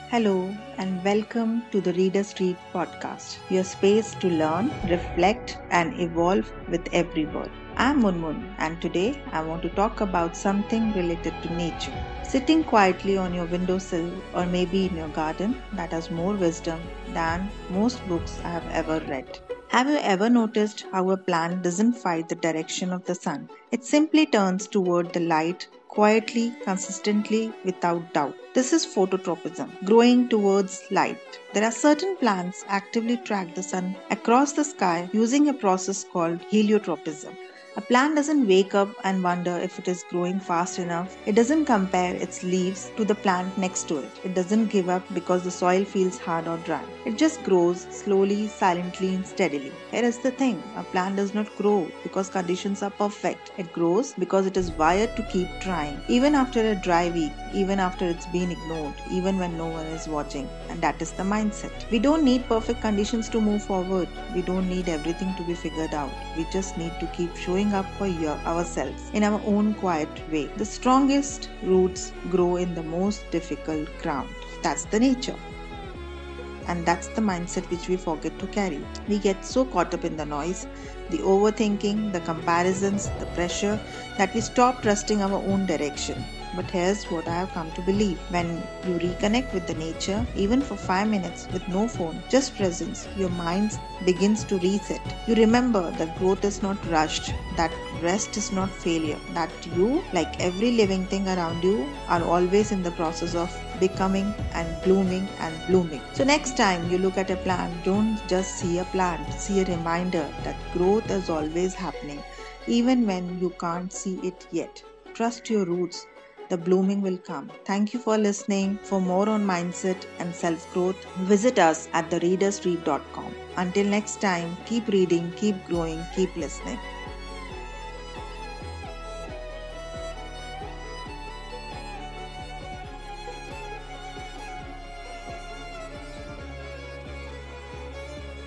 Hello and welcome to the Reader Street podcast, your space to learn, reflect, and evolve with every word. I'm Munmun, and today I want to talk about something related to nature. Sitting quietly on your windowsill or maybe in your garden that has more wisdom than most books I have ever read. Have you ever noticed how a plant doesn't fight the direction of the sun? It simply turns toward the light quietly, consistently, without doubt. This is phototropism, growing towards light. There are certain plants actively track the sun across the sky using a process called heliotropism. A plant doesn't wake up and wonder if it is growing fast enough. It doesn't compare its leaves to the plant next to it. It doesn't give up because the soil feels hard or dry. It just grows slowly, silently, and steadily. Here is the thing, a plant does not grow because conditions are perfect. It grows because it is wired to keep trying, even after a dry week, even after it's been ignored, even when no one is watching. And that is the mindset. We don't need perfect conditions to move forward. We don't need everything to be figured out. We just need to keep showing up for ourselves in our own quiet way. The strongest roots grow in the most difficult ground. That's the nature. And that's the mindset which we forget to carry. We get so caught up in the noise, the overthinking, the comparisons, the pressure that we stop trusting our own direction. But here's what I have come to believe. When you reconnect with the nature, even for 5 minutes with no phone, just presence, your mind begins to reset. You remember that growth is not rushed, that rest is not failure, that you, like every living thing around you, are always in the process of becoming and blooming. So next time you look at a plant, don't just see a plant, see a reminder that growth is always happening, even when you can't see it yet. Trust your roots. The blooming will come. Thank you for listening. For more on mindset and self growth, visit us at thereaderstreet.com. Until next time, keep reading, keep growing, keep listening.